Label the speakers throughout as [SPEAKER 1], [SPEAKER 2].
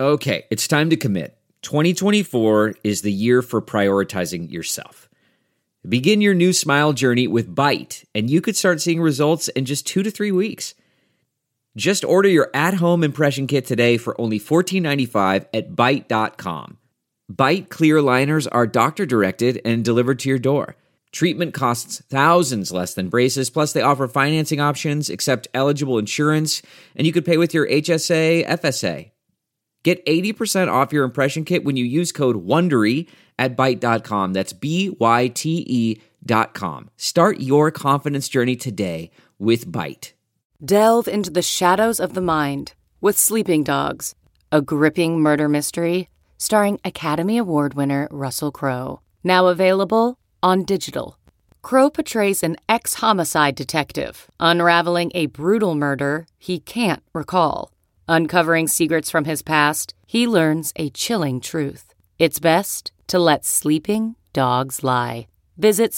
[SPEAKER 1] Okay, it's time to commit. 2024 is the year for prioritizing yourself. Begin your new smile journey with Byte, and you could start seeing results in just 2 to 3 weeks. Just order your at-home impression kit today for only $14.95 at Byte.com. Byte clear liners are doctor-directed and delivered to your door. Treatment costs thousands less than braces, plus they offer financing options, accept eligible insurance, and you could pay with your HSA, FSA. Get 80% off your impression kit when you use code WONDERY at Byte.com. That's BYTE.com. Start your confidence journey today with Byte.
[SPEAKER 2] Delve into the shadows of the mind with Sleeping Dogs, a gripping murder mystery starring Academy Award winner Russell Crowe. Now available on digital. Crowe portrays an ex-homicide detective unraveling a brutal murder he can't recall. Uncovering secrets from his past, he learns a chilling truth. It's best to let sleeping dogs lie. Visit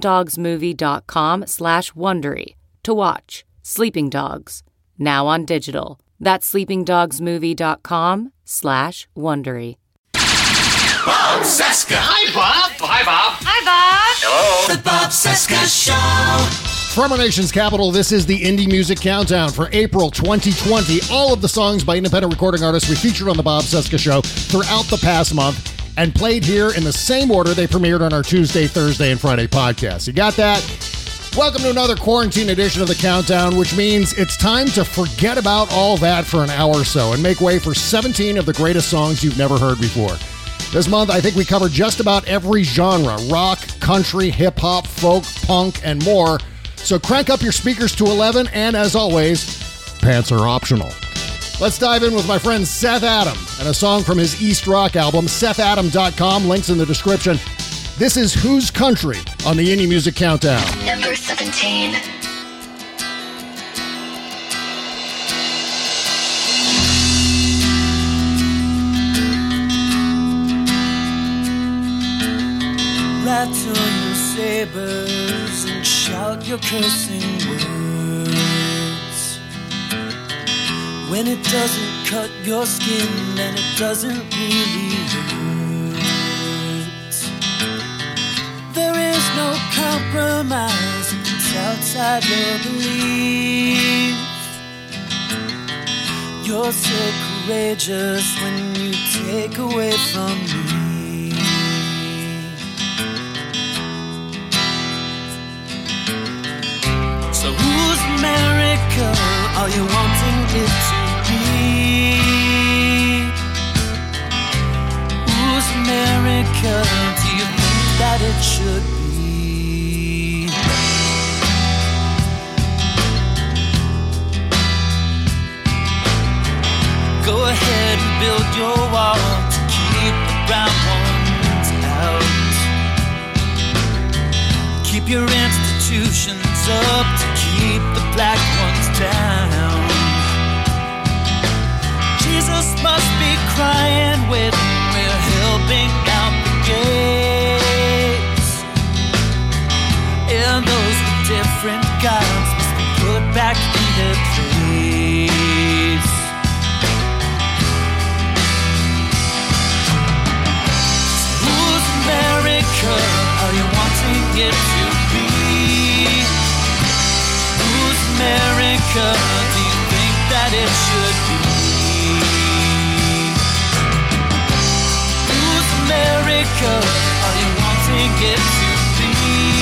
[SPEAKER 2] sleepingdogsmovie.com/Wondery to watch Sleeping Dogs, now on digital. That's sleepingdogsmovie.com/Wondery.
[SPEAKER 3] Bob Cesca. Hi, Bob. Hi, Bob.
[SPEAKER 4] Hi, Bob.
[SPEAKER 3] Hello. The Bob Cesca Show.
[SPEAKER 5] From our nation's capital, this is the Indie Music Countdown for April 2020. All of the songs by independent recording artists we featured on the Bob Cesca Show throughout the past month and played here in the same order they premiered on our Tuesday, Thursday, and Friday podcasts. You got that? Welcome to another quarantine edition of the Countdown, which means it's time to forget about all that for an hour or so and make way for 17 of the greatest songs you've never heard before. This month, I think we covered just about every genre: rock, country, hip-hop, folk, punk, and more. So crank up your speakers to 11, and as always, pants are optional. Let's dive in with my friend Seth Adam and a song from his East Rock album, SethAdam.com, links in the description. This is Whose Country on the Indie Music Countdown.
[SPEAKER 6] Number 17.
[SPEAKER 7] Rattle your sabers and shout your cursing words. When it doesn't cut your skin, then it doesn't really hurt. There is no compromise, it's outside your belief. You're so courageous when you take away from me. So whose America are you wanting it to be? Whose America do you think that it should be? Go ahead and build your wall to keep the brown ones out. Keep your institutions up to keep the black ones down. Jesus must be crying when we're helping out the gays. And those with different gods must be put back in their place. Whose America are you wanting it to be? Whose America do you think that it should be? Whose America are you wanting it to be?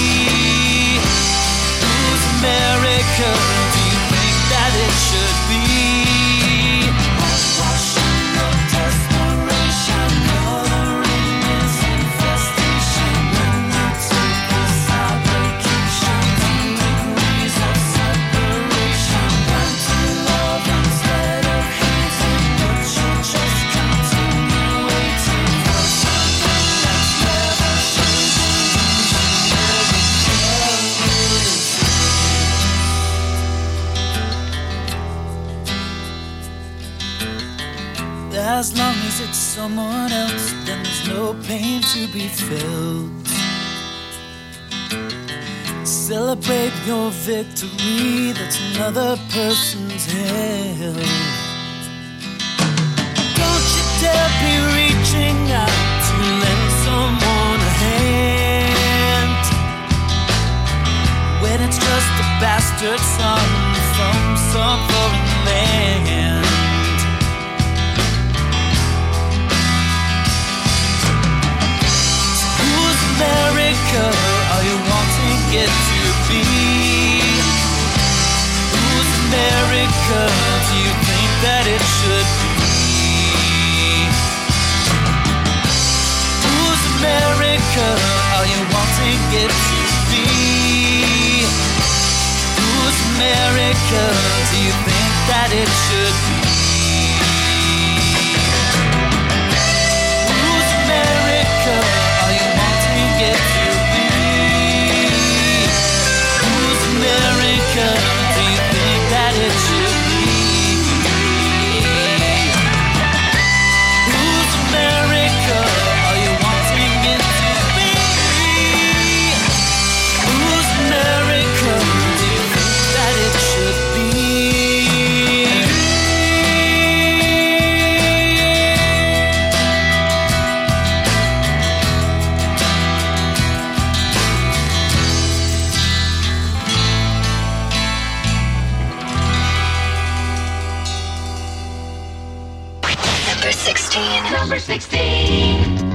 [SPEAKER 7] Whose America do you think that it should be? Washing your desperation, coloring is infestation. When you take this application, 10 degrees of separation. Learn to love instead of hating, but you'll just continue waiting for something that's never changing. As long as it's someone else, then there's no pain to be felt. Celebrate your victory, that's another person's hell. Don't you bastard son from some foreign land. Whose America are you wanting it to be? Whose America do you think that it should be? Whose America are you wanting it to be? Whose America do you think that it should be? Whose America are you wanting it to be? Whose America do you think that it should be? Whose America are you wanting it to be? Whose America do you think that it should be?
[SPEAKER 4] Number 16. Number 16.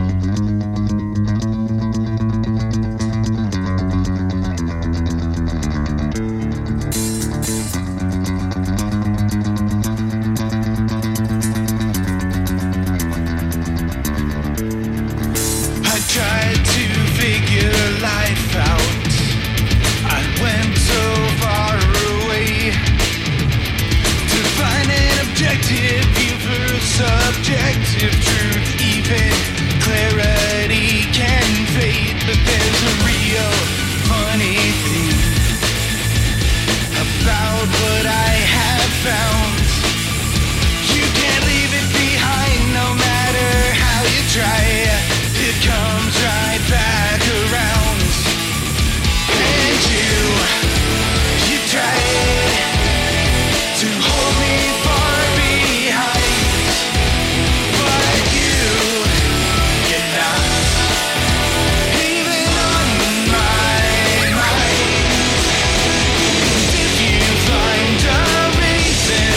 [SPEAKER 6] I tried to figure life out. I went so far away to find an objective view for subjective truth. Even clarity can fade, but there's a real funny thing about what I have found. You can't leave it behind no matter how you try. It comes right back around. And you tried to hold me far behind, but you cannot even on my mind. If you find a reason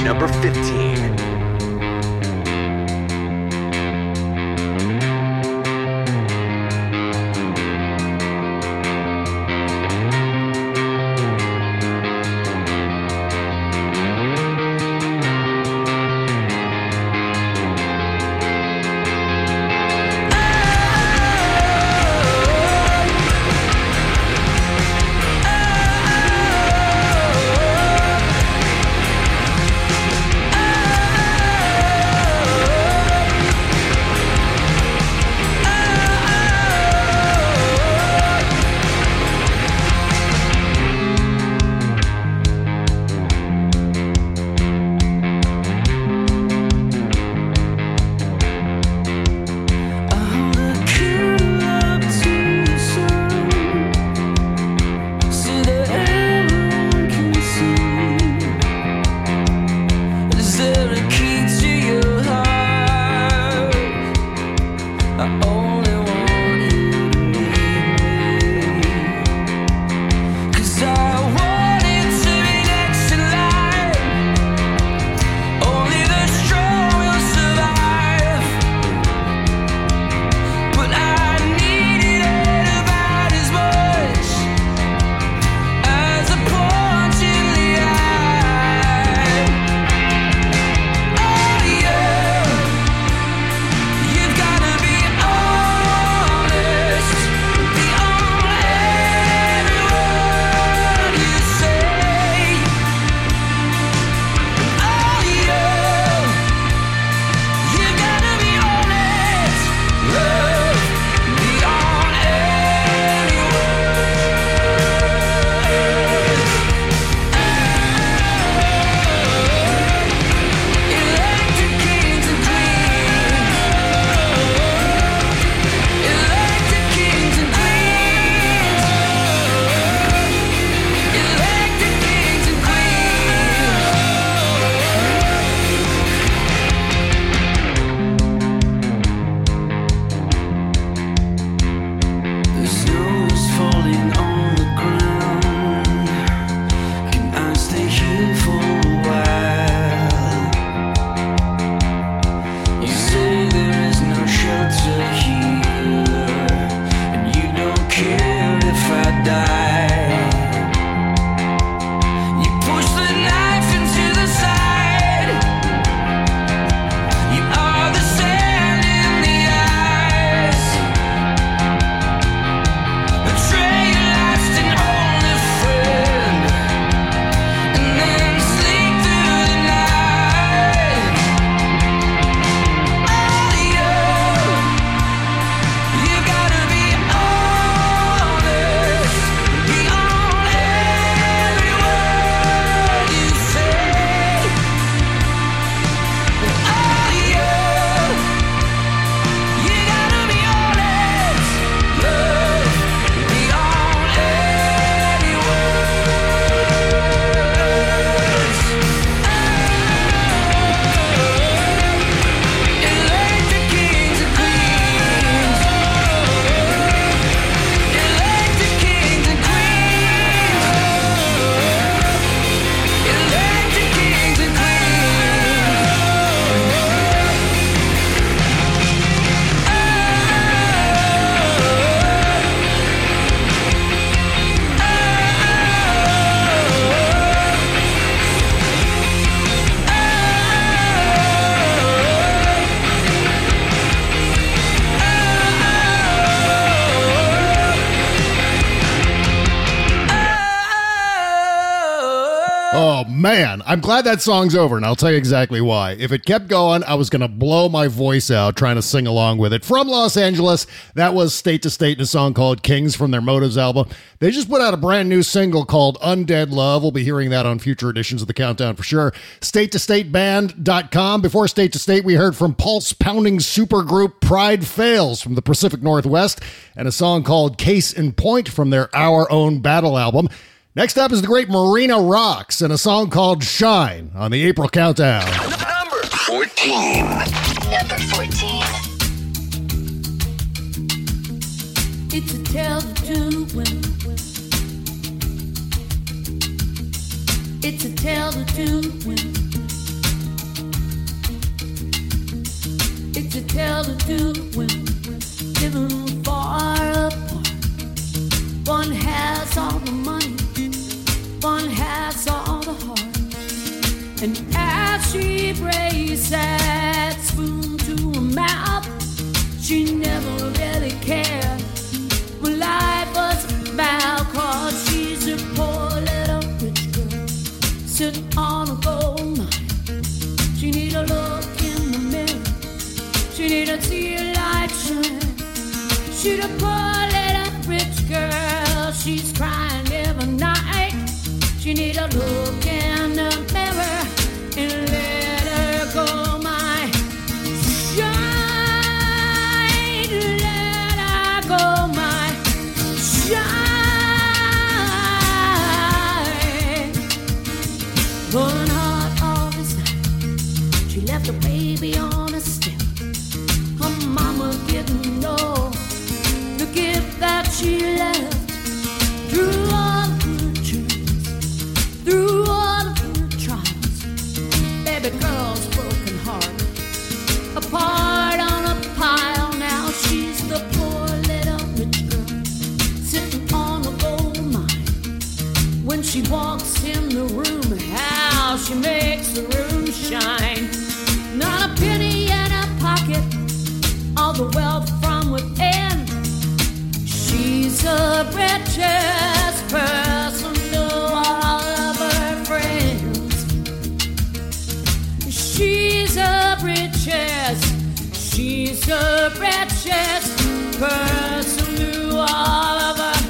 [SPEAKER 8] number 15.
[SPEAKER 5] Oh, man, I'm glad that song's over, and I'll tell you exactly why. If it kept going, I was going to blow my voice out trying to sing along with it. From Los Angeles, that was State to State in a song called Kings from their Motives album. They just put out a brand new single called Undead Love. We'll be hearing that on future editions of the Countdown for sure. StateToStateBand.com. Before State to State, we heard from pulse-pounding supergroup Pride Fails from the Pacific Northwest and a song called Case in Point from their Our Own Battle album. Next up is the great Marina Rocks and a song called Shine on the April Countdown.
[SPEAKER 8] Number 14.
[SPEAKER 4] Number 14.
[SPEAKER 9] It's a tale to do when. It's a tale to do when. to tell the two women living far apart. One has all the money, one has all the heart. And as she brings that spoon to her mouth, she never really cared what life was about. 'Cause she's a poor little rich girl sitting on a gold mine. She need a look in the mirror, she need to see a light shine. She's a poor little rich girl, she's crying every night. She need a look in the mirror and let her go. My shine, let her go. My shine. One heart all this night, she left a baby on a step. Her mama didn't know the gift that she left. Through all the dreams, through all of her trials, baby girl's broken heart, apart on a pile. Now she's the poor little rich girl sitting on a gold mine. When she walks in the room, how she makes the room shine. Not a penny in her pocket, all the wealth from within. She's the richest person to all of her friends. She's the richest, she's the richest person to all of her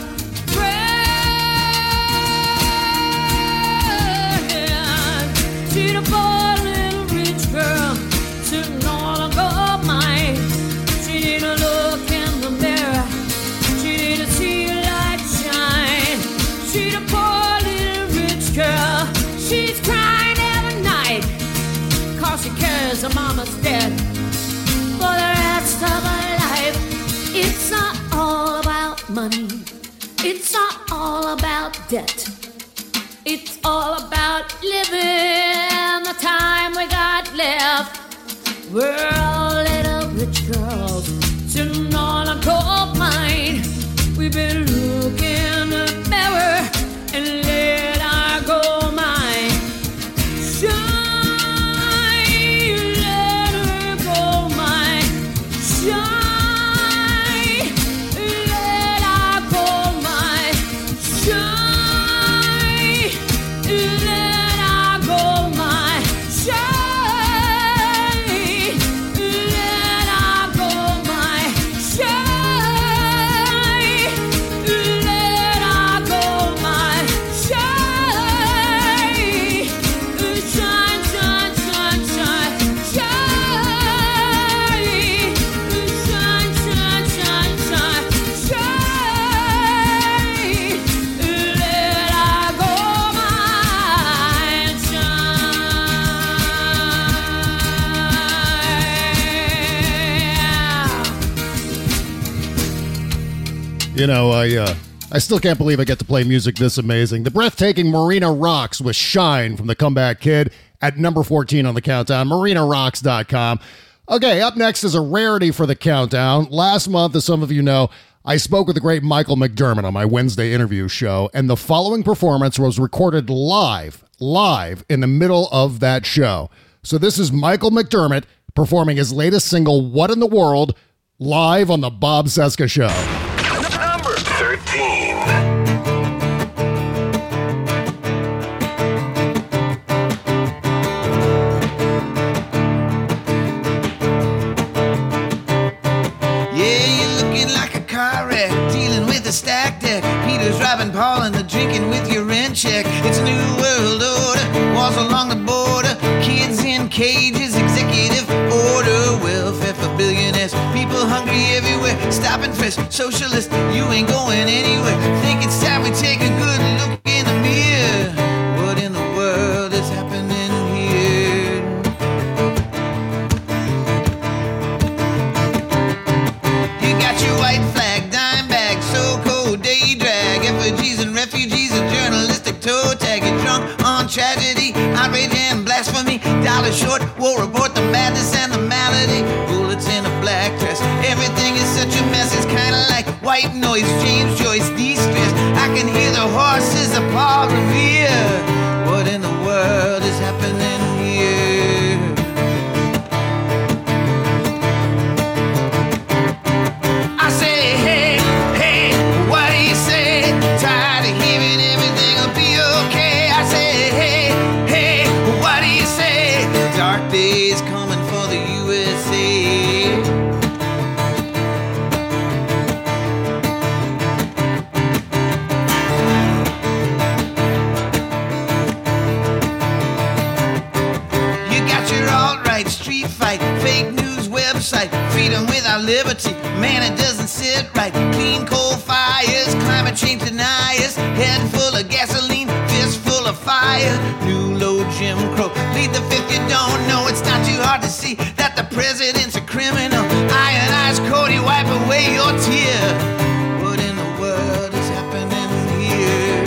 [SPEAKER 9] friends. She's a poor little rich girl sitting on a gold mine. She need to look in the mirror, she need to see a light shine. She's a poor little rich girl, she's crying every night. 'Cause she cares her mama's dead for the rest of her life. It's not all about money, it's not all about debt. It's all about living the time we got left. We're all little rich girls sitting on a gold mine. We've been looking in the mirror and let our gold mine shine. Let her go, mine shine. Let our gold mine shine. Let our gold mine shine. Let our gold mine shine. Let our gold mine shine. Shine, shine, shine, shine, shine. Shine, shine, shine, shine, shine. Let our gold mine shine.
[SPEAKER 5] You know, I still can't believe I get to play music this amazing. The breathtaking Marina Rocks with Shine from the Comeback Kid at number 14 on the countdown, marinarocks.com. Okay, up next is a rarity for the countdown. Last month, as some of you know, I spoke with the great Michael McDermott on my Wednesday interview show, and the following performance was recorded live in the middle of that show. So this is Michael McDermott performing his latest single, What in the World, live on the Bob Cesca Show.
[SPEAKER 8] Number 13.
[SPEAKER 6] Yeah, you're looking like a car wreck, dealing with a stack deck. Peter's robbing Paul and the drinking with your rent check. It's a new world order, walls along the border, kids in cages, executive order, welfare for billionaires, people hungry everywhere, stop and frisk, socialist, you ain't going anywhere. Think it's time we take a good look in the mirror. What in the world is happening here? You got your white flag, dime bag, so-called day drag, effigies and refugees, a journalistic toe tag. You're drunk on tragedy, outrage and blasphemy, dollar short, war report, the madness and the malady, bullets in a the Paul Revere. What in the world is happening here? I say, hey, hey, what do you say? Tired of hearing everything will be okay. I say, hey, hey, what do you say? Dark days coming for the USA. You got your alt-right street fight, fake news website, freedom without liberty, man it doesn't sit right. Clean coal fires, climate change deniers, head full of gasoline, fist full of fire. New low Jim Crow, plead the fifth, you don't know. It's not too hard to see that the president's a criminal. Ionized Cody, wipe away your tear. What in the world is happening here?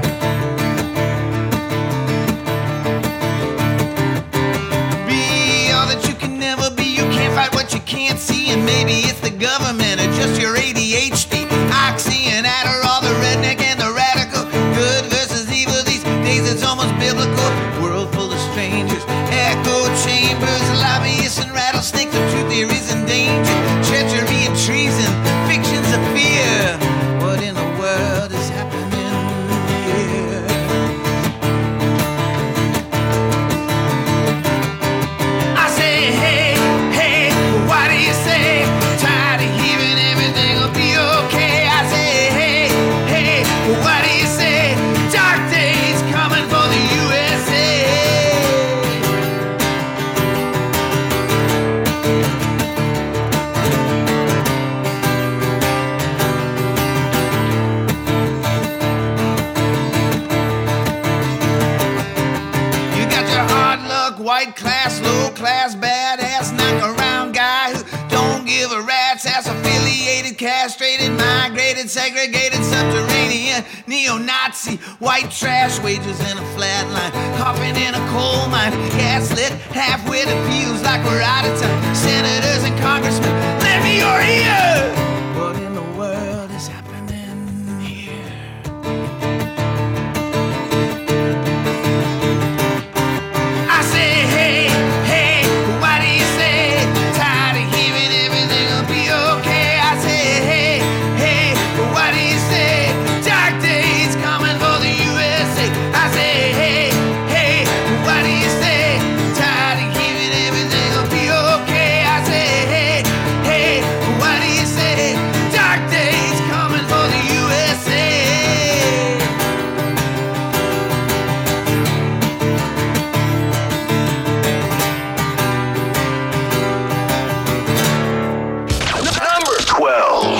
[SPEAKER 6] Be all that you can never be. You can't fight what you can't see. And maybe it's the government or just your ADHD. Oxy and Adderall, the redneck and the radical. Good versus evil, these days it's almost biblical. World full of strangers, echo chambers, lobbyists and rattlesnakes. The truth there is in danger. Treachery and treason, fictions of fear. What in the world is happening here? I say, hey, hey, what do you say? Tired of hearing everything will be okay. I say, hey, hey, what do you say? Dark days coming for the USA. You got your hard luck, white class, low class, badass, knock around guy who don't give a rat's ass, affiliated, castrated, migrated, segregated, subterranean, neo-Nazi, white trash, wages in a flat line, coughing in a coal mine, gaslit, half-wit, it feels like we're out of time. Senators and congressmen, lend me your ear. What in the world is happening here? I say, hey, hey, what do you say? Tired of hearing everything will be okay. I say, hey, hey, what do you say? Dark days coming for the USA. I say, hey, hey, what do you say? Tired of hearing everything will be okay. I say, hey, hey, what do you say? Dark days coming for the USA.
[SPEAKER 8] Number 12.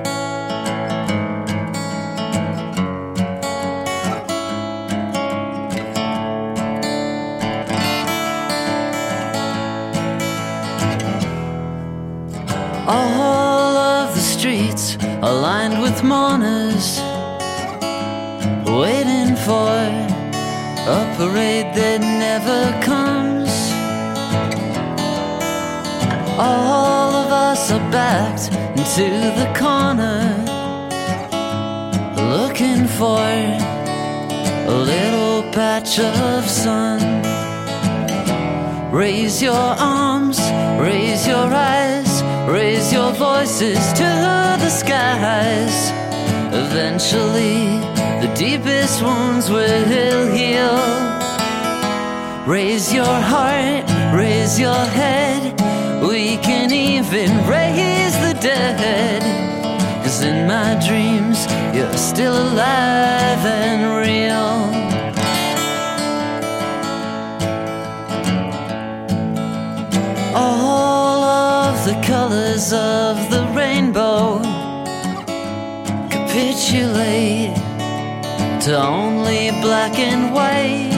[SPEAKER 7] All of the streets are lined with mourners, waiting for a parade that never comes. All of us are backed into the corner, looking for a little patch of sun. Raise your arms, raise your eyes, raise your voices to the skies. Eventually, the deepest wounds will heal. Raise your heart, raise your head. We can even raise the dead. 'Cause in my dreams, you're still alive and real. All of the colors of the rainbow capitulate to only black and white.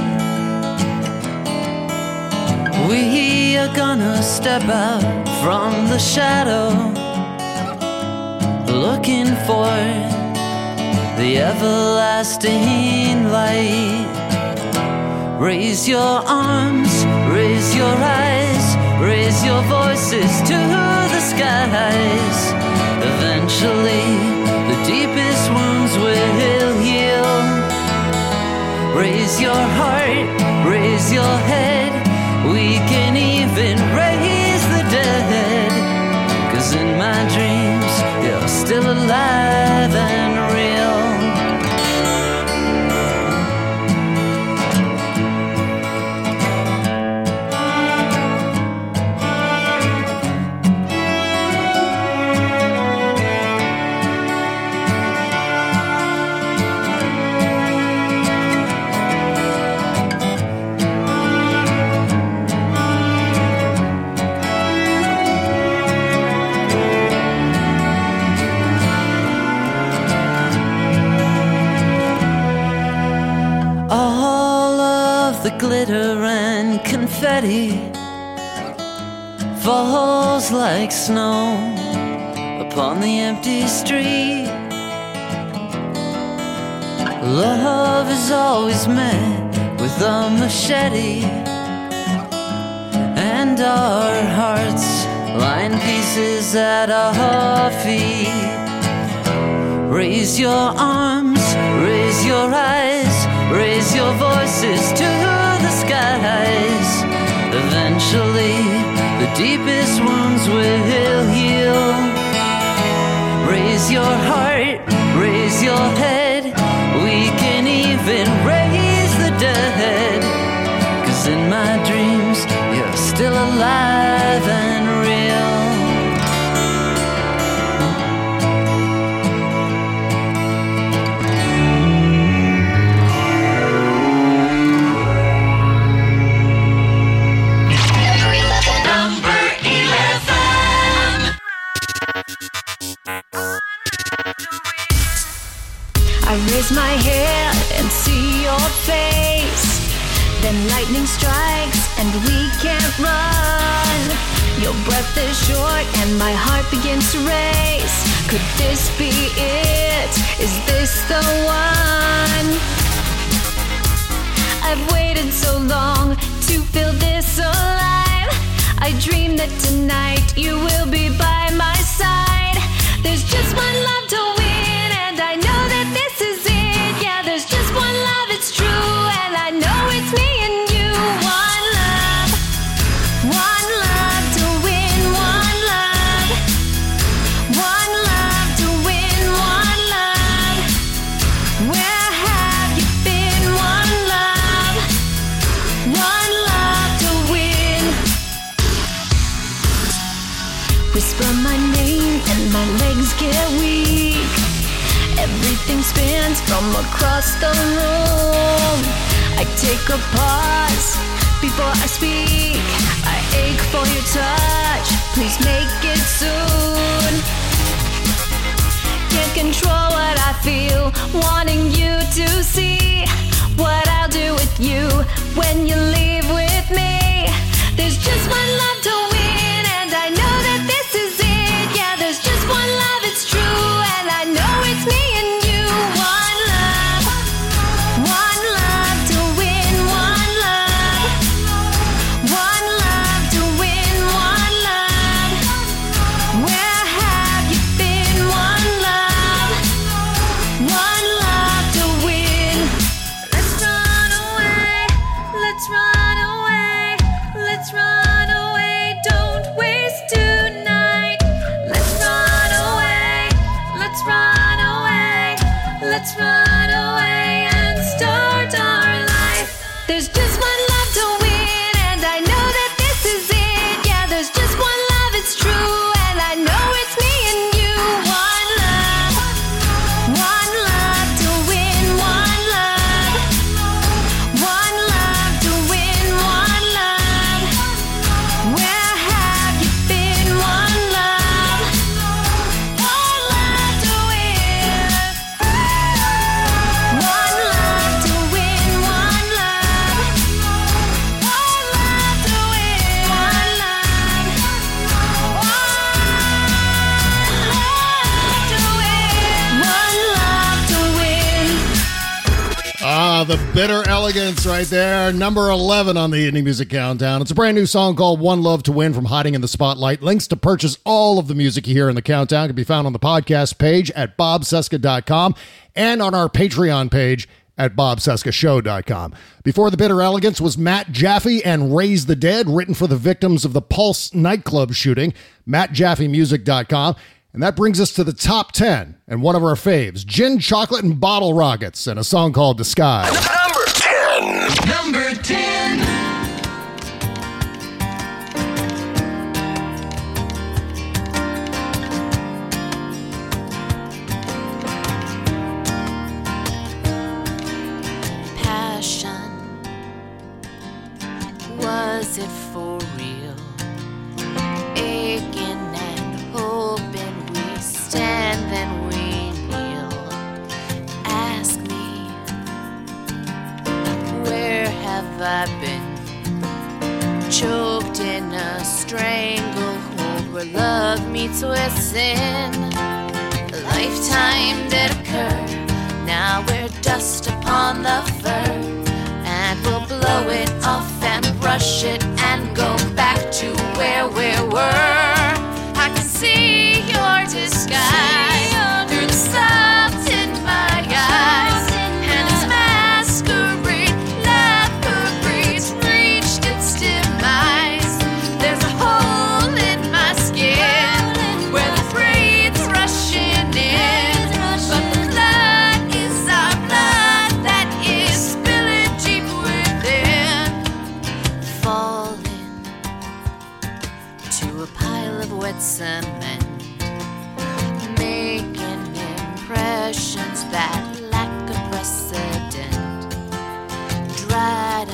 [SPEAKER 7] We are gonna step out from the shadow, looking for the everlasting light. Raise your arms, raise your eyes, raise your voices to the skies. Eventually, the deepest wounds will heal. raise your heart, raise your head. We can even raise the dead. 'Cause in my dreams, you're still alive and real. Glitter and confetti falls like snow upon the empty street. Love is always met with a machete, and our hearts lie in pieces at our feet. Raise your arms, raise your eyes, raise your voices to the skies. Eventually, the deepest wounds will heal. Raise your heart, raise your head. We can even raise the dead. 'Cause in my dreams, you're still alive and real.
[SPEAKER 9] I raise my head and see your face. Then lightning strikes and we can't run. Your breath is short and my heart begins to race. Could this be it? Is this the one? I've waited so long to feel this alive. I dream that tonight you will be by my side. There's just one love to win, and I know that this is it. Yeah, there's just one love, it's true, and I know it's me and you. One love to win, one love to win, one love. Where have you been? One love to win. Whisper my name and my legs get weak. Everything spins from across the room. I take a pause before I speak. I ache for your touch, please make it soon. Can't control what I feel, wanting you to see what I'll do with you when you leave with me. There's just one love to win, and I know that this is it. Yeah, there's just one love, it's true, and I know it's me and you. One love to win, one love to win, one love. Where have you been? One love to win. Let's run away, let's run away, let's run away, don't waste tonight. Let's run away, let's run away, let's run away and start our life. There's just one love to win, and I know that this is it. Yeah, there's just one love, it's true, and I know it's me and you. One love to win, one love to win, one love. Where have you been? One love to win. One love to win, one love to win, one love to win.
[SPEAKER 5] The Bitter Elegance right there. Number 11 on the Indie Music Countdown. It's a brand new song called One Love to Win from Hiding in the Spotlight. Links to purchase all of the music you hear in the countdown can be found on the podcast page at bobcesca.com and on our Patreon page at bobcescashow.com. Before the Bitter Elegance was Matt Jaffe and Raise the Dead, written for the victims of the Pulse nightclub shooting, mattjaffemusic.com. And that brings us to the top 10 and one of our faves, Gin, Chocolate, and Bottle Rockets, and a song called Disguise.
[SPEAKER 8] Number 10.
[SPEAKER 3] Number 10.
[SPEAKER 9] Passion, was it for real? Aching and hoping, we stand then we kneel. Ask me, where have I been? Choked in a stranglehold where love meets with sin. A lifetime did occur, now we're dust upon the fur, and we'll blow it off and brush it and go back to where we were. I can see your disguise through the salt in my eyes, and its masquerade love parades reached its demise. There's a hole in my skin where the freight's rushing in, but the blood is our blood that is spilling deep within. Falling to a pile of wet cement, making impressions that lack a precedent. Dried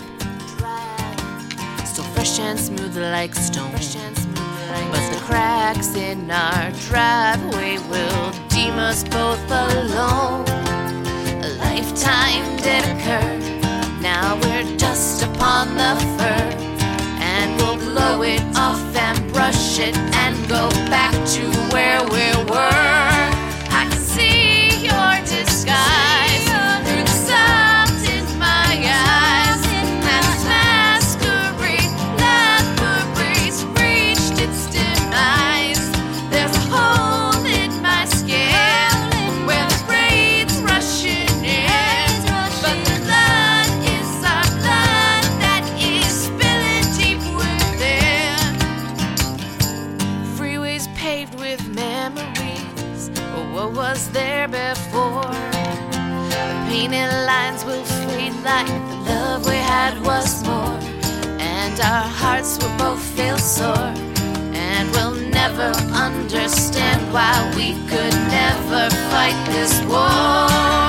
[SPEAKER 9] up, still fresh and smooth like stone, but the cracks in our driveway will deem us both alone. A lifetime did occur, now we're dust upon the fur, and we'll blow it off and brush it and go back to where we were. I can see your disguise through the salt in my eyes, and its masquerade love parades reached its demise. There's a hole in my skin where the rain's rushing in, but the blood is our blood that is spilling deep within. Freeways paved with memories of what was there before. The painted lines will fade like the love we had was more, and our hearts will both feel sore, and we'll never understand why we could never fight this war.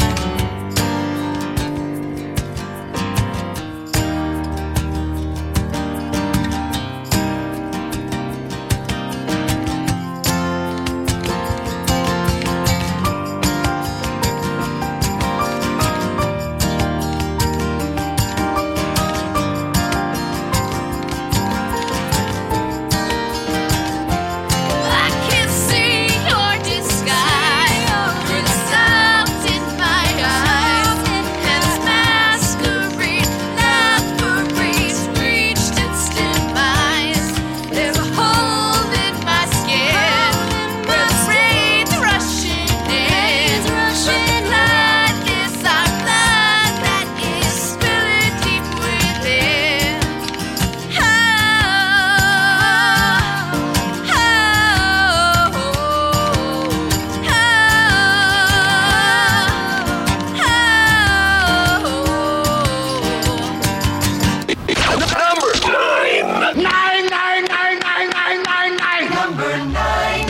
[SPEAKER 9] I can see your disguise through the salt in my eyes, and its masquerade love parades reached its demise. There's a hole in my skin where the rain's rushing in, but the blood is our blood that is spilling deep within.
[SPEAKER 8] Number 9.
[SPEAKER 3] Number 9.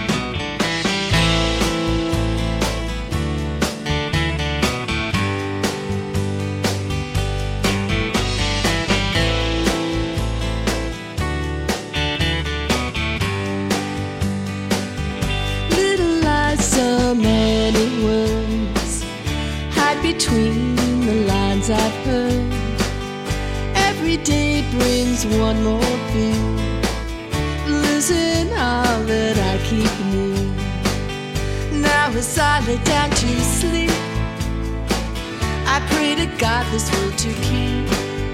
[SPEAKER 7] Little lies, so many words hide between the lines I've heard. Every day brings one more fear, losing all that I keep near. Now as I lay down to sleep, I pray to God this world to keep.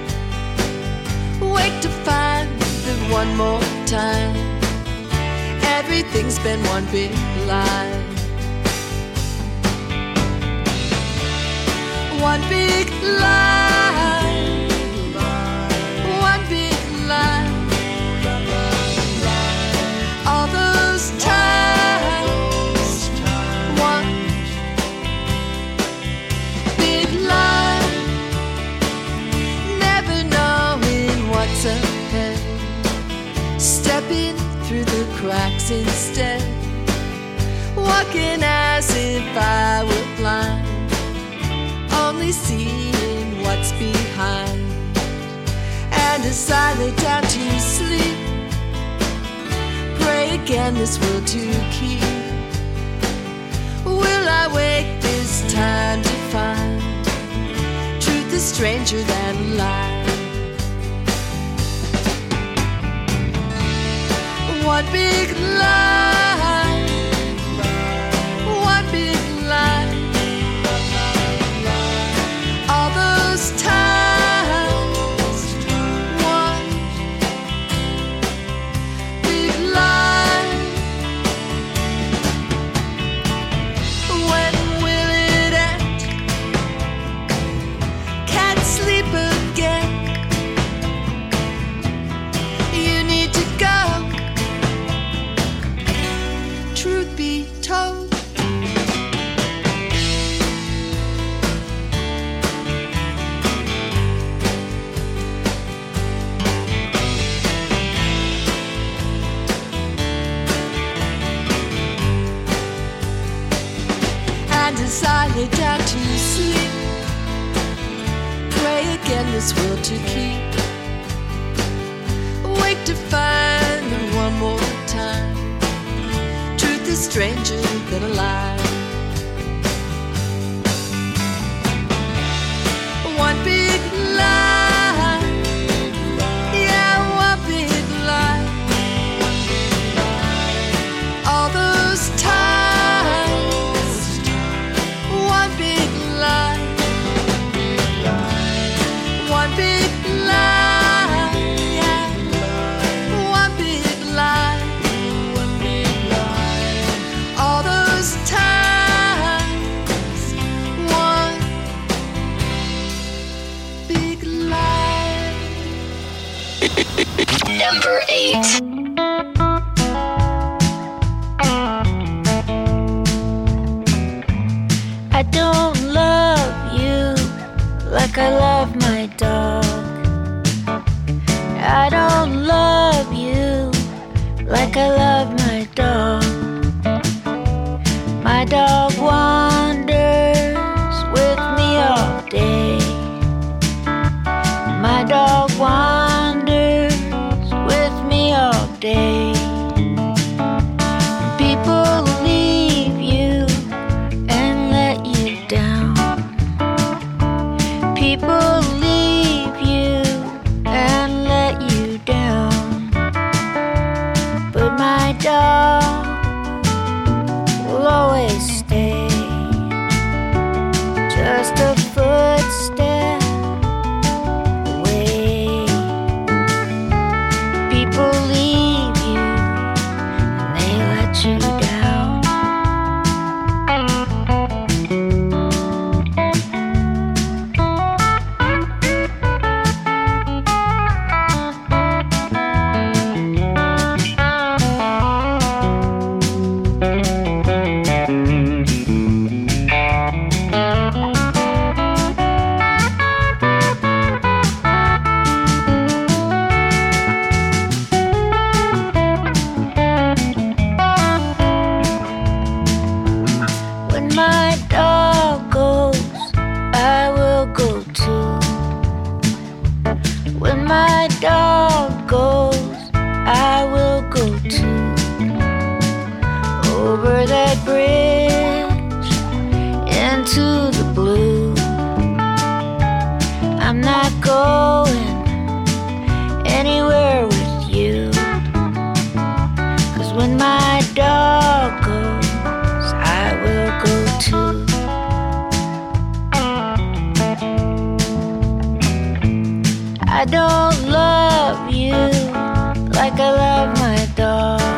[SPEAKER 7] Wake to find that one more time everything's been one big lie. One big lie, one big lie. All those times, one big lie. Never knowing what's ahead, stepping through the cracks instead, walking as if I were blind, only seeing what's behind. And as I lay down to sleep, pray again this will to keep. Will I wake this time to find truth is stranger than lie? One big lie, one big lie. All those times, one big lie. When will it end? Can't sleep again. You need to go. Truth be told, and as I lay down to sleep, pray again this will to keep. Wake to find one more time truth is stranger than a lie. One big lie, yeah, one big lie. All those times, one big lie. One big lie, yeah, one big lie. All those times, one big lie.
[SPEAKER 4] Number 8.
[SPEAKER 9] I don't love you like I love my dog. I don't love you like I love my dog. My dog wanders with me all day. My dog wanders with me all day. People leave you and let you down. People leave you and let you down. But my dog will always stay, just a footstep away. People leave you and they let you down. When my dog goes, I will go too. When my dog goes, I will go too. Over that bridge into the blue. I'm not going anywhere with you. 'Cause when my dog goes, I will go too. I don't love you like I love my dog.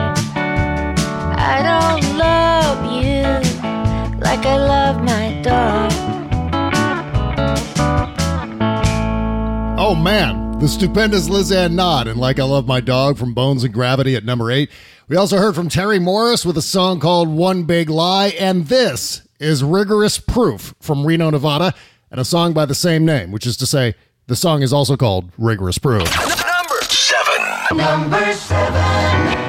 [SPEAKER 9] I don't love you like I love my dog.
[SPEAKER 5] Oh man, the stupendous Liz Ann Knott and Like I Love My Dog from Bones and Gravity at number 8. We also heard from Terry Morris with a song called One Big Lie, and this is Rigorous Proof from Reno, Nevada, and a song by the same name, which is to say, the song is also called Rigorous Proof.
[SPEAKER 8] Number 7.
[SPEAKER 3] Number 7.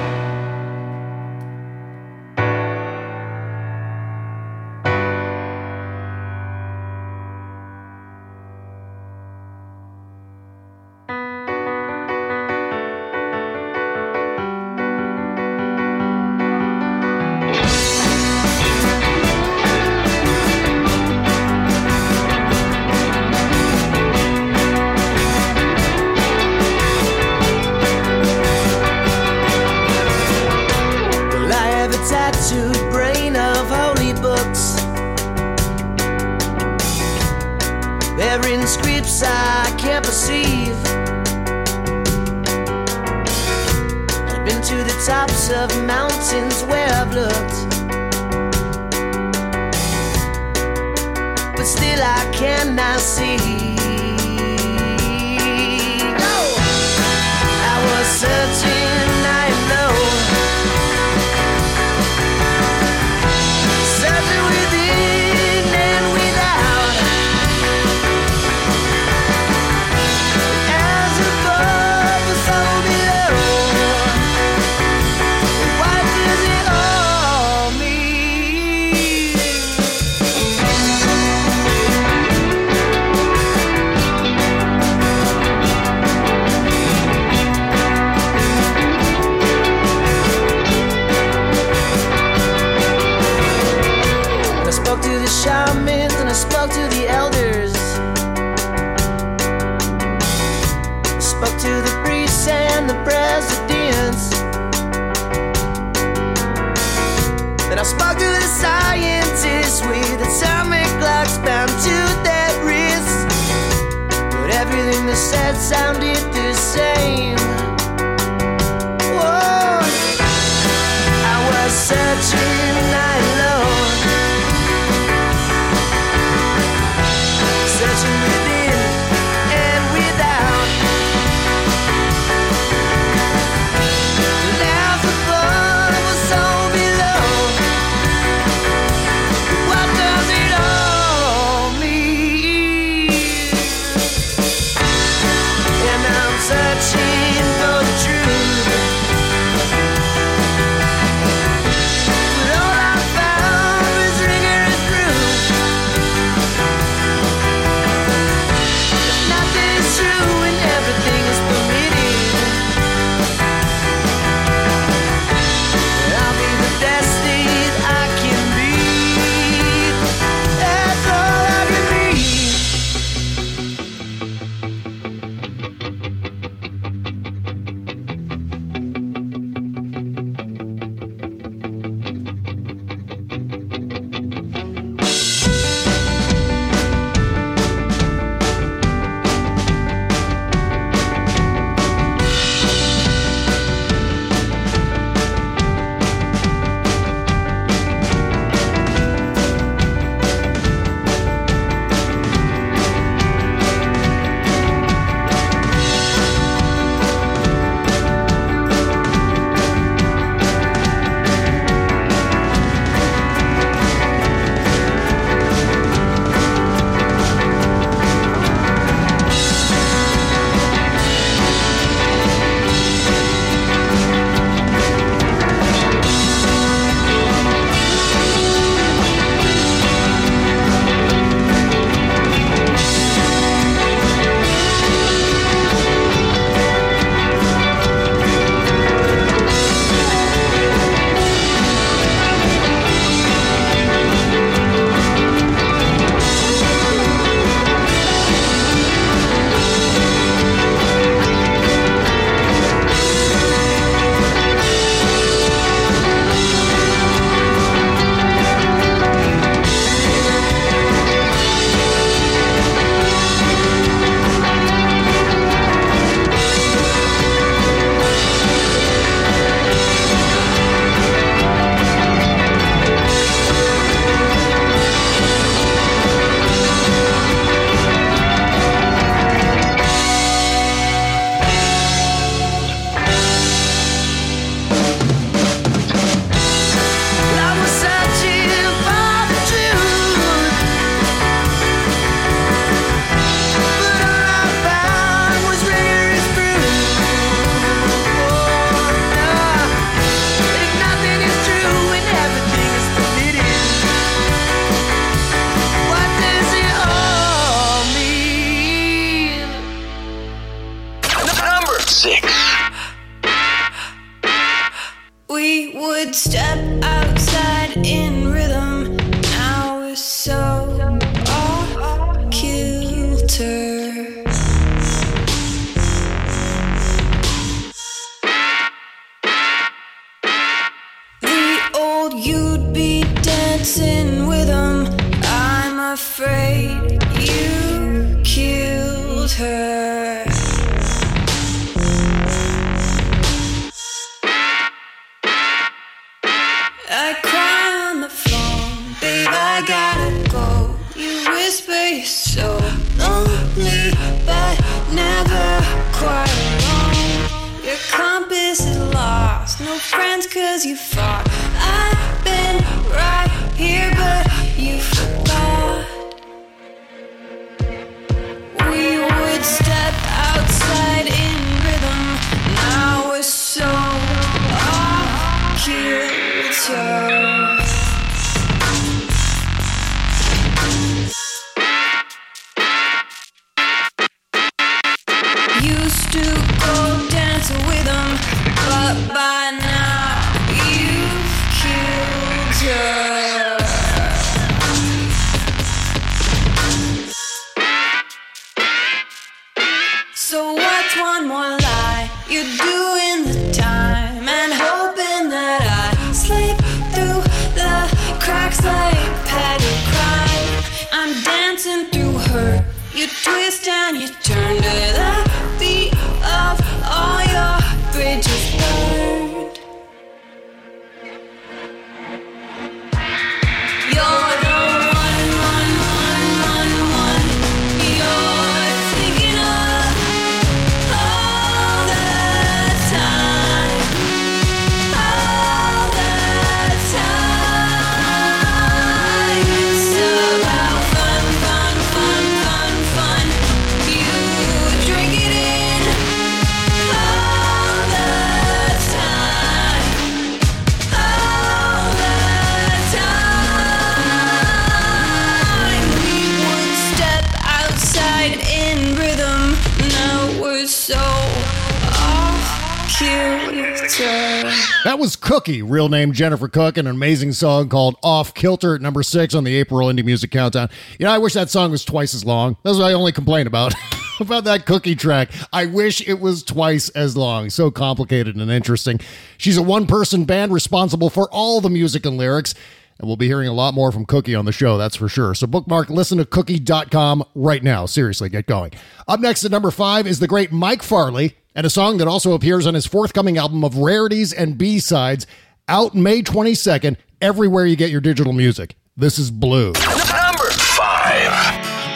[SPEAKER 10] 'cause you thought I've been right here, but you forgot. We would step outside in rhythm. Now we're so off kilter. Used to go dance with them, but by now you've killed her. So what's one more lie? You're doing the time and hoping that I slip through the cracks like petty crime. I'm dancing through her. You twist and you turn to the beat of all your bridges burned. You're the one you're thinking of all the time, all the time. It's about fun. You drink it in all the time, all the time. We would step outside in rhythm. Now we're so off kilter.
[SPEAKER 5] That was Cookie, real name Jennifer Cook, and an amazing song called Off Kilter at number 6 on the April Indie Music Countdown. You know, I wish that song was twice as long. That's what I only complain about. About that Cookie track. I wish it was twice as long. So complicated and interesting. She's a one-person band responsible for all the music and lyrics, and we'll be hearing a lot more from Cookie on the show, that's for sure. So bookmark listentoCookie.com right now. Seriously, get going. Up next at number 5 is the great Mike Farley, and a song that also appears on his forthcoming album of rarities and B-sides, out May 22nd, everywhere you get your digital music. This is Blue.
[SPEAKER 8] Number 5.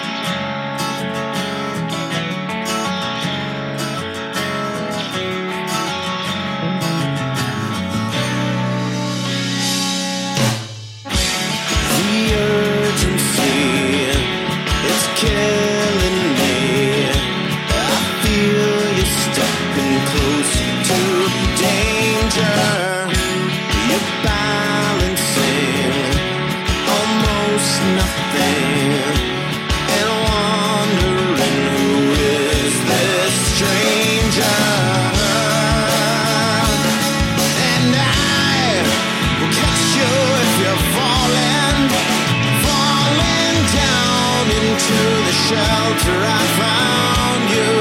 [SPEAKER 6] Killing me. I feel you stepping close to danger. You're balancing almost nothing, and wondering who is this stranger. And I will catch you if you're falling down into the shelter. I found you,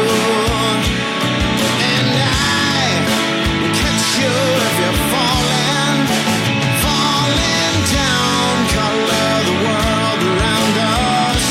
[SPEAKER 6] and I will catch you if you're falling down. Color the world around us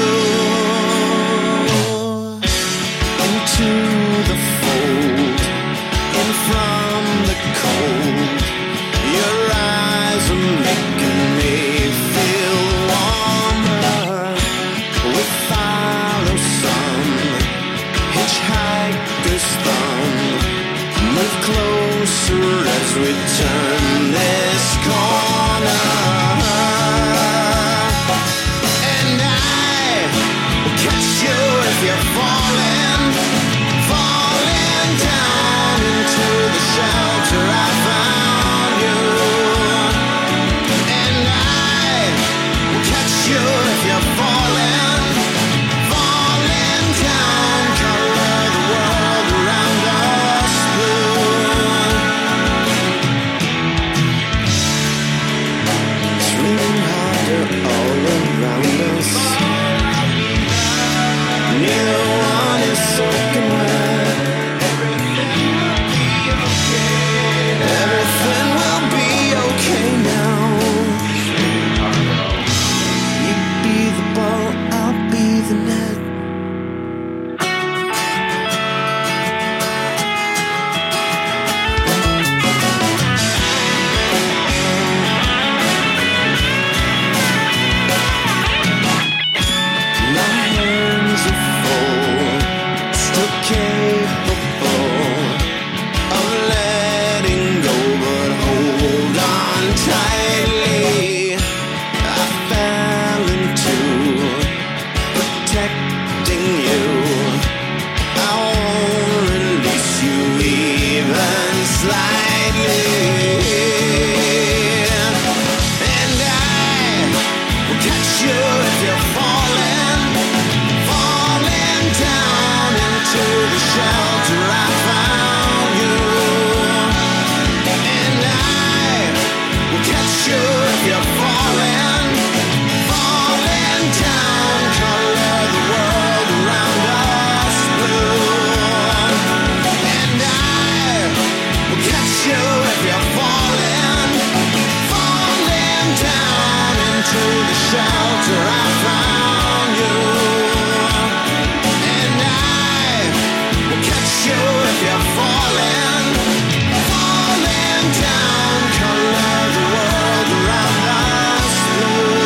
[SPEAKER 6] blue. Into the fold, in from the cold. Your eyes are making me feel warmer. We follow some hitchhiker's thumb. Move closer as we turn this corner. And I will catch you if you're falling down into the shelter. I found you, and I will catch you if you're falling down. Color the world around us blue. holding you. I won't release you even slightly. And I will catch you if you're falling down into the shelter I found you. And I will catch you if you're falling down, color the world around us blue. And I will catch you if you're falling down into the shelter I found you. And I will catch you if you're falling down, color the world around us blue.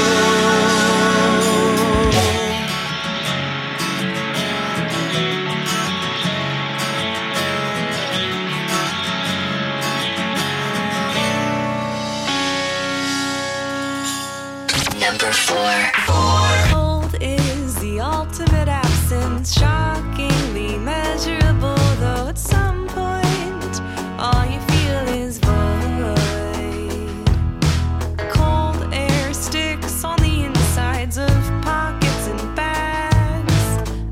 [SPEAKER 4] Number 4.
[SPEAKER 10] Cold is the ultimate absence, shockingly measurable, though at some point all you feel is void. Cold air sticks on the insides of pockets and bags.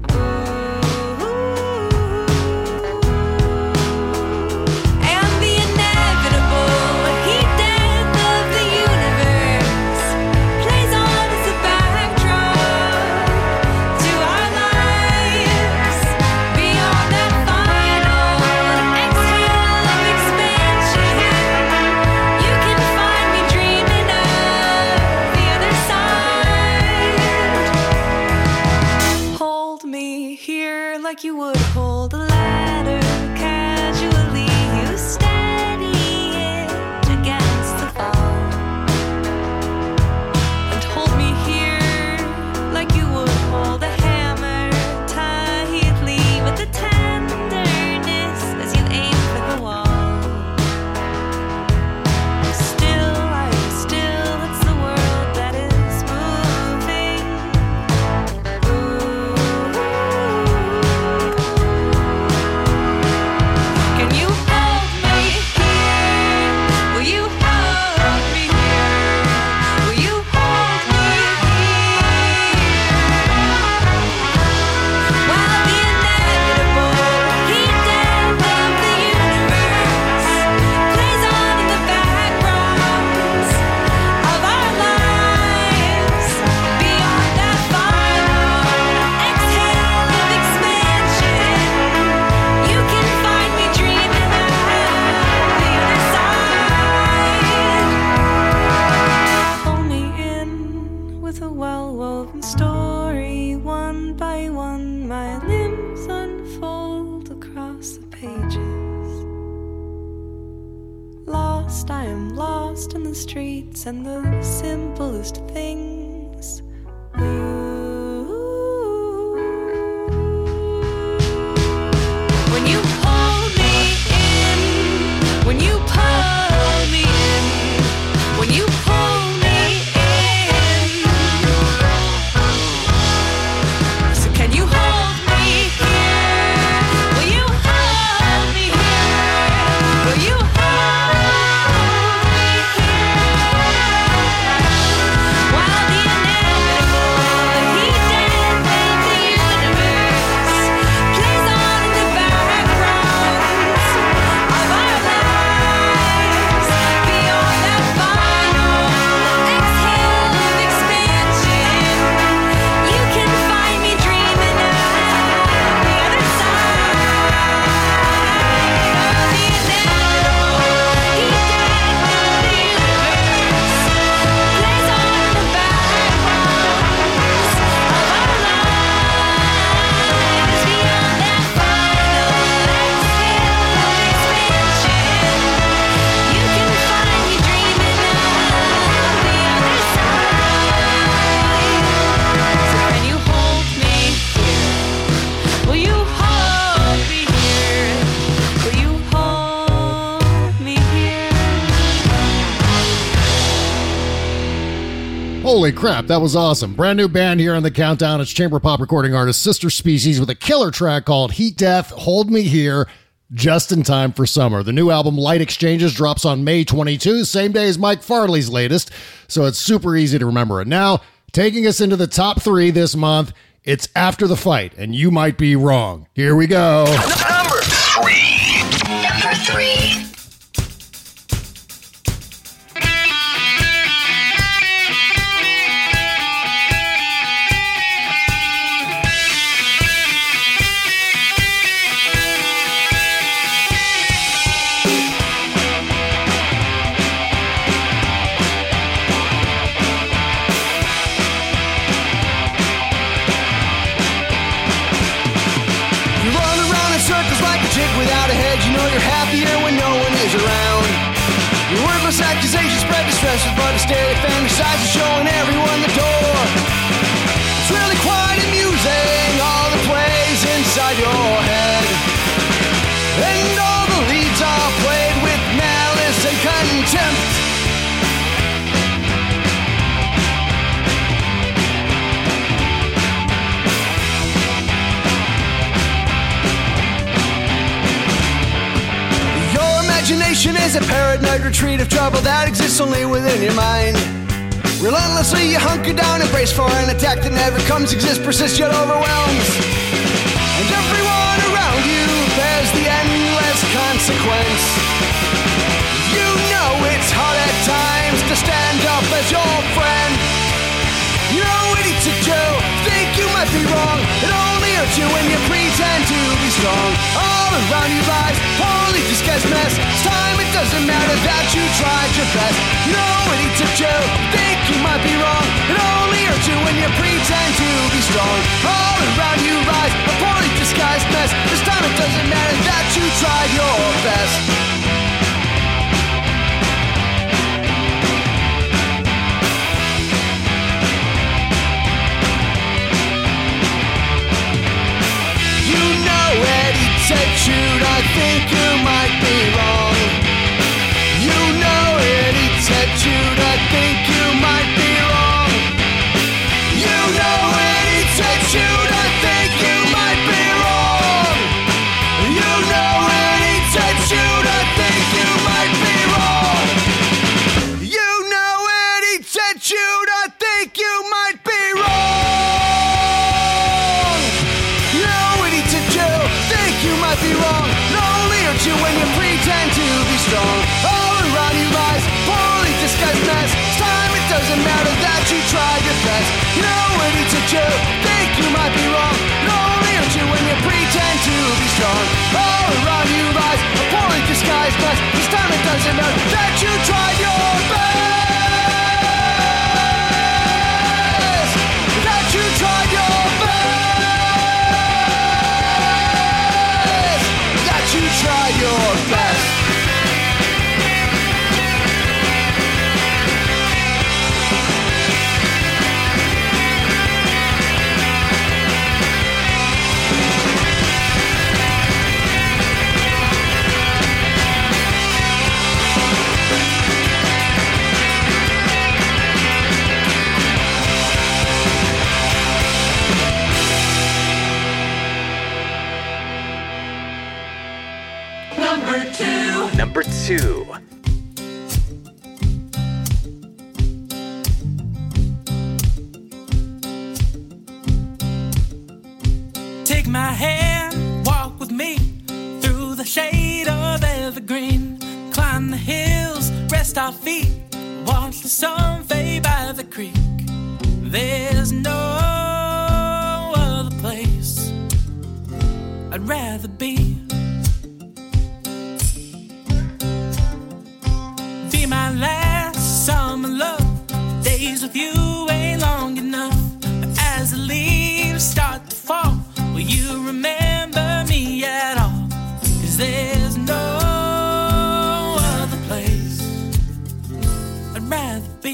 [SPEAKER 10] And the inevitable heat death of the universe plays on as a backdrop to our lives. Beyond that final exhale of expansion, you can find me dreaming of the other side. Hold me here like you would hold a ladder casually. You steady it against the fall. And hold me here like you would hold a hammer tightly with the tenderness as you aim for the wall. Still, I am still, it's the world that is moving. Can you hold me here? Will you hold me here? Will you hold me here? While the inevitable heat death of the universe plays on in the backgrounds of our lives. Beyond that final exhale of expansion, you can find me dreaming of the other side. Pull me in with a well-woven story. One by one, my limbs unfold across the pages. Lost, I am lost in the streets and the simplest things. When you pull me in, when you pull me in, when you pull me in. So can you hold me here? Will you hold me here? Will you hold me here? While
[SPEAKER 5] Holy crap, that was awesome. Brand new band here on the Countdown. It's chamber pop recording artist Sister Species with a killer track called Heat Death, Hold Me Here, just in time for summer. The new album Light Exchanges drops on May 22, same day as Mike Farley's latest, so it's super easy to remember it. Now, taking us into the top 3 this month, it's After the Fight, and you might be wrong. Here we go.
[SPEAKER 8] Number 3.
[SPEAKER 4] Number 3.
[SPEAKER 6] Accusations spread distress with bloody stare, fantasize showing everyone the door. It's really quite amusing, all the plays inside your head. And all the leads are played with malice and contempt. Imagination is a paranoid retreat of trouble that exists only within your mind. Relentlessly you hunker down and brace for an attack that never comes, exists, persists, yet overwhelms. And everyone around you bears the endless consequence. You know it's hard at times to stand up as your friend. You know it eats at you, think you might be wrong. It only hurts you when you pretend to be strong. All around you lies poorly disguised mess. It's time, it doesn't matter that you tried your best. You know it eats at you, think you might be wrong. It only hurts you when you pretend to be strong. All around you lies a poorly disguised mess. This time it doesn't matter that you tried your best. Attitude, I think you might be wrong. You know it, attitude, I think you might be wrong. You know it, attitude, I think you might be wrong. You know it, attitude, I think you might be wrong. You know it, attitude, I think you might be wrong. Be wrong, it only hurts you when you pretend to be strong. All around you lies poorly disguised mess. It's time, it doesn't matter that you tried your best. You know it eats at you, think you might be wrong. It only hurts you when you pretend to be strong. All around you lies a poorly disguised mess. This time it doesn't matter that you tried your best. That you tried your best. You try your best.
[SPEAKER 8] Number 2.
[SPEAKER 11] Take my hand, walk with me through the shade of evergreen. Climb the hills, rest our feet, watch the sun fade by the creek. There's no other place I'd rather be. Be my last summer love. Days with you ain't long enough. But as the leaves start to fall, will you remember me at all? 'Cause there's no other place I'd rather be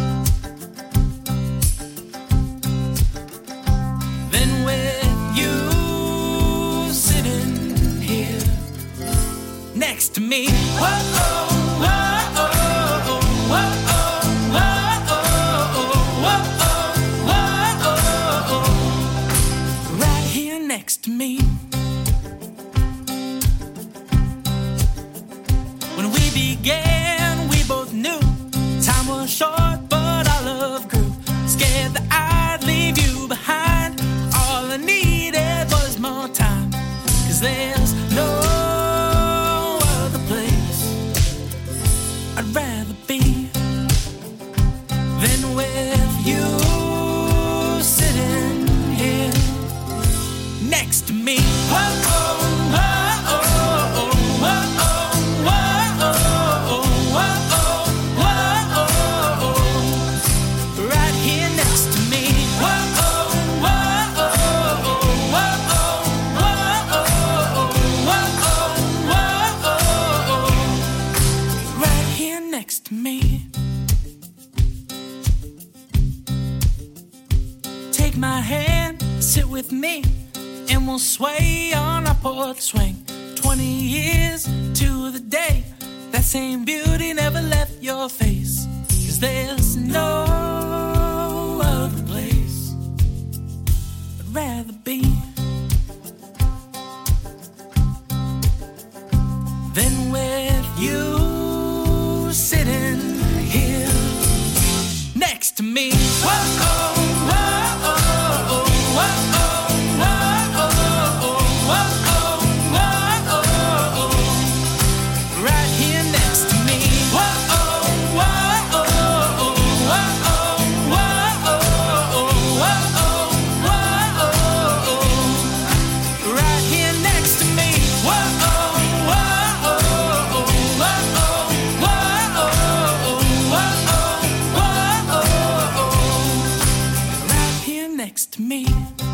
[SPEAKER 11] than with you sitting here next to me. Whoa-oh, whoa-oh, whoa-oh, whoa-oh, whoa-oh, whoa-oh. next to me. When we began, we both knew time was short, but our love grew. Scared that I'd leave you behind. All I needed was more time. 'Cause there's no other place I'd rather be than with you sitting here next to me. Whoa, oh, oh, oh, oh, oh, oh, oh, oh, oh, oh, right here next to me. Whoa, oh, oh, oh, oh, oh, oh, oh, right here next to me. Take my hand, sit with me, and we'll sway on our porch swing. 20 years to the day that same beauty never left your face. 'Cause there's no other place I'd rather be than with you sitting here next to me. Whoa, oh, whoa, oh, oh, whoa, oh, whoa, oh, oh, whoa, oh, whoa, oh, right here next to me. Whoa, oh, whoa, oh, oh, whoa, oh, whoa, oh, whoa, oh, right here next to me. Whoa, oh, whoa, oh, oh, whoa, oh, whoa, oh, right here next to me.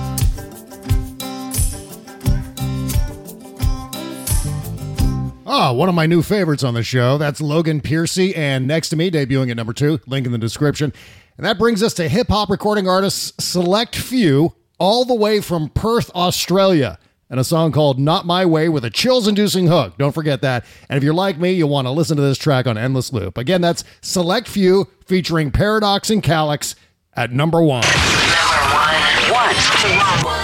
[SPEAKER 5] One of my new favorites on the show. That's Logan Piercy and Next to Me, debuting at number 2. Link in the description. And that brings us to hip-hop recording artists Select Few, all the way from Perth, Australia, and a song called Not My Way with a chills-inducing hook. Don't forget that. And if you're like me, you'll want to listen to this track on Endless Loop. Again, that's Select Few featuring Paradox and Calyx at number 1.
[SPEAKER 4] Number one.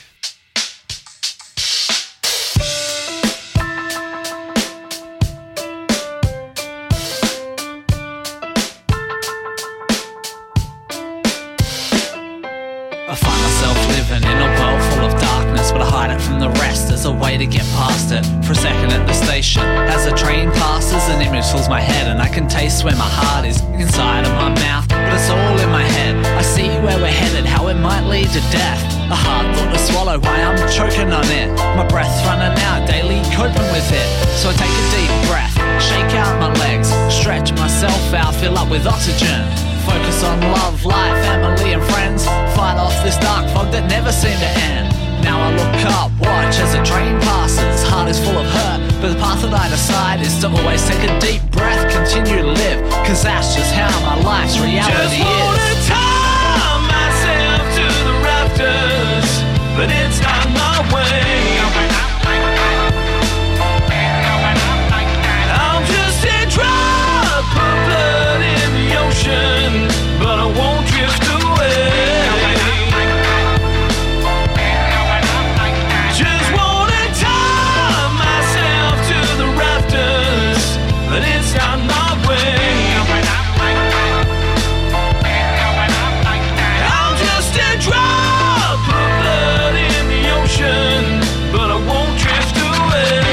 [SPEAKER 7] I find myself living in a world full of darkness, but I hide it from the rest as a way to get past it. For a second at the station, as a train passes, an image fills my head and I can taste where my heart is inside of my mouth, but it's all in my head. I see where we're headed, how it might lead to death. A hard thought to swallow, why I'm choking on it. My breath's running out, daily coping with it. So I take a deep breath, shake out my legs, stretch myself out, fill up with oxygen. Focus on love, life, family and friends. Fight off this dark fog that never seemed to end. Now I look up, watch as a train passes. Heart is full of hurt, but the path that I decide is to always take a deep breath, continue to live, 'cause that's just how my life's reality
[SPEAKER 11] Just wanna
[SPEAKER 7] is.
[SPEAKER 11] tie myself to the rafters, but it's not my way. I'm just a drop of blood in the ocean, but I won't drift away. Just wanna tie myself to the rafters, but it's not my way. I'm just a drop of blood in the ocean, but I won't drift away.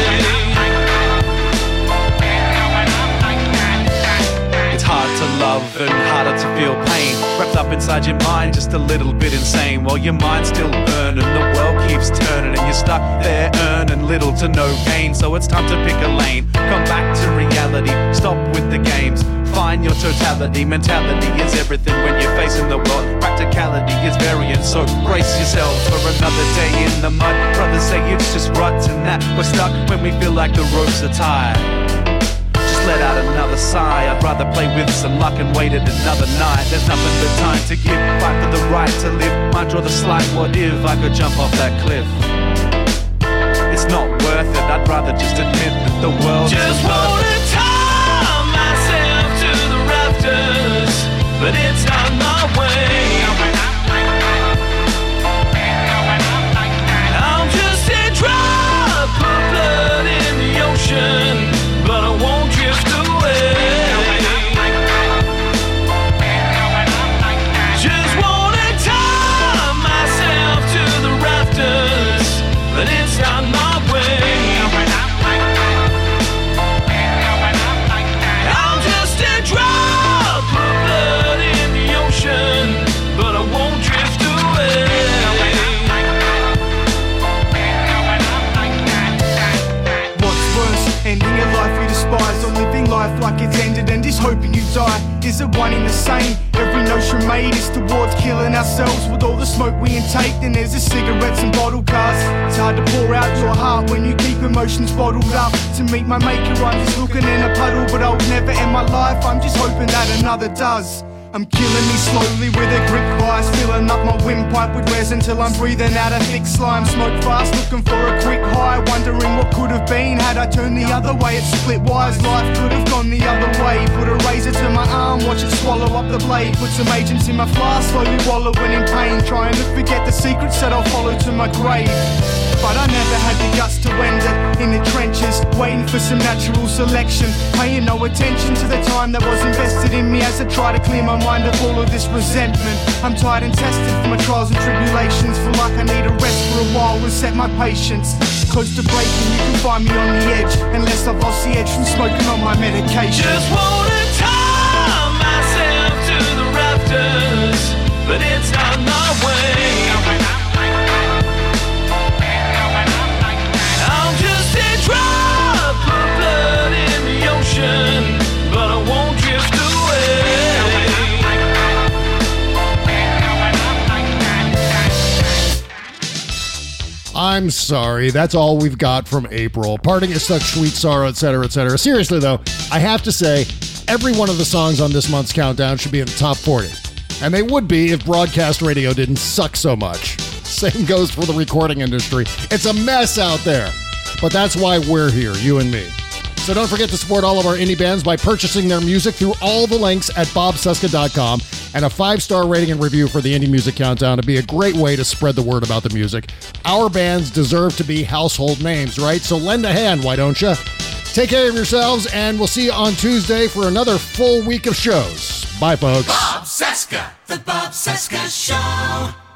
[SPEAKER 11] It's hard to love and harder to feel pain, wrapped up inside your mind, just a little bit insane. While your mind's still burning, the world keeps turning, and you're stuck there earning little to no gain. So it's time to pick a lane, come back to reality, stop with the games, find your totality. Mentality is everything when you're facing the world. Practicality is variant, so brace yourself for another day in the mud. Brothers say it's just rotten that we're stuck when we feel like the ropes are tied. Just let out another sigh. I'd rather play with some luck and wait it another night. There's nothing but time to give, fight for the right to live. Might draw the slight what if I could jump off that cliff. It's not worth it, I'd rather just admit that the world just wanna tie myself to the rafters, but it's not my way.
[SPEAKER 12] is a one in the same. Every notion made is towards killing ourselves with all the smoke we intake. Then there's the cigarettes and bottle cars. It's hard to pour out your heart when you keep emotions bottled up. To meet my maker, I'm just looking in a puddle, but I'll never end my life. I'm just hoping that another does. I'm killing me slowly with a grip vice, filling up my windpipe with resin till I'm breathing out a thick slime. Smoke fast, looking for a quick high, wondering what could have been had I turned the other way. It split wires, life could have gone the other way. Put a razor to my arm, watch it swallow up the blade. Put some agents in my flask, slowly wallowing in pain, trying to forget the secrets that I'll follow to my grave. But I never had the guts to end it in the trenches, waiting for some natural selection, paying no attention to the time that was invested in me as I try to clear my mind of all of this resentment. I'm tired and tested from my trials and tribulations, feel like I need a rest for a while, reset my patience. Close to breaking, you can find me on the edge, unless I've lost the edge from smoking on my medication.
[SPEAKER 11] Just wanna tie myself to the rafters, but it's not my way. I'm just a drop of blood in the ocean, but I won't drift away.
[SPEAKER 5] I'm sorry, that's all we've got from April. Parting is such sweet sorrow, etc., etc. Seriously, though, I have to say, every one of the songs on this month's countdown should be in the top 40. And they would be if broadcast radio didn't suck so much. Same goes for the recording industry. It's a mess out there. But that's why we're here, you and me. So don't forget to support all of our indie bands by purchasing their music through all the links at bobcesca.com. And a 5-star rating and review for the Indie Music Countdown would be a great way to spread the word about the music. Our bands deserve to be household names, right? So lend a hand, why don't you? Take care of yourselves, and we'll see you on Tuesday for another full week of shows. Bye, folks.
[SPEAKER 3] Bob Cesca, The Bob Cesca Show.